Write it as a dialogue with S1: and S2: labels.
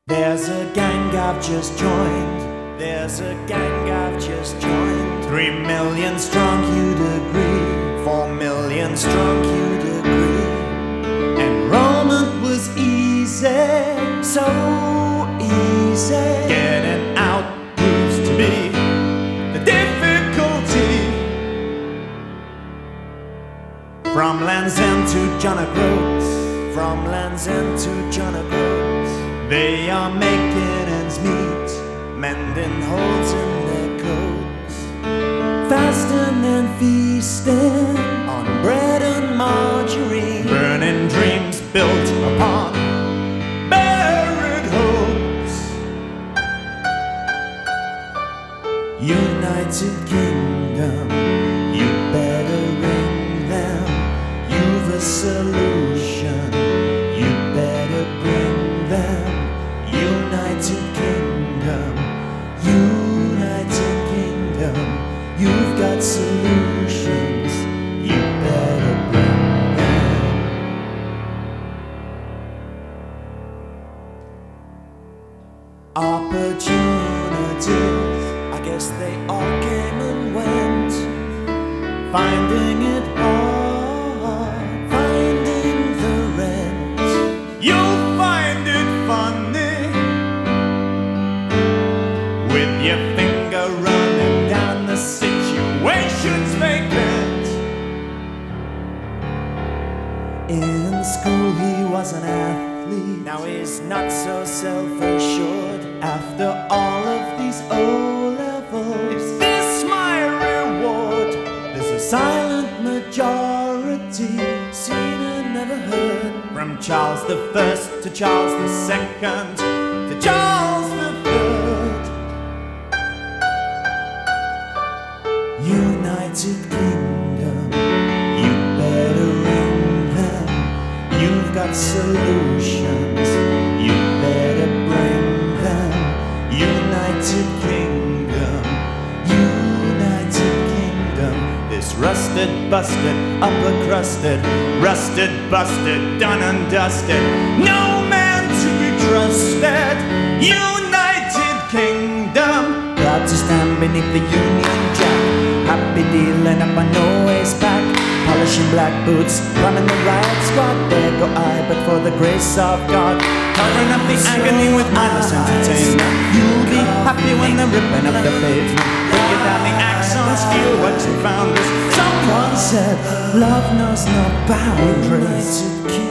S1: There's a gang I've just joined. There's a gang I've just joined. 3 million strong, you'd agree. 4 million strong, you'd agree. Enrollment was easy, so easy. Getting out proves to be the difficulty. From Land's End to John O'Groats, from Land's End to John O'Groats, they are making ends meet, mending holes in their coats, fasting and feasting on bread and margarine, burning dreams built upon buried hopes. United Kingdom, you better ring them. You've a solution, you better bring them. United Kingdom, United Kingdom, you've got solutions, you better bring them. Opportunities, I guess they all came and went. Finding it hard, finding the rent. You'll find it funny with your finger running down the situation's vacant. In school he was an athlete, now he's not so self-assured. After all of these O-levels, is this my reward? There's a silent majority, seen and never heard. From Charles the First to Charles the Second to Charles the Third. United Kingdom, you better ring them. You've got solutions, you better bring them. United Kingdom, United Kingdom. This rusted, busted, upper crusted, rusted, busted, done and dusted, no man to be trusted. United Kingdom, proud to stand beneath the Union Jack. Happy dealing up on Norway's back, polishing black boots, running the riot squad. There go I, but for the grace of God, covering up the agony with mindless entertainment. You'll be happy when they're ripping up the pavement, breaking down the axe on steel works and foundries. Someone said, love knows no boundaries.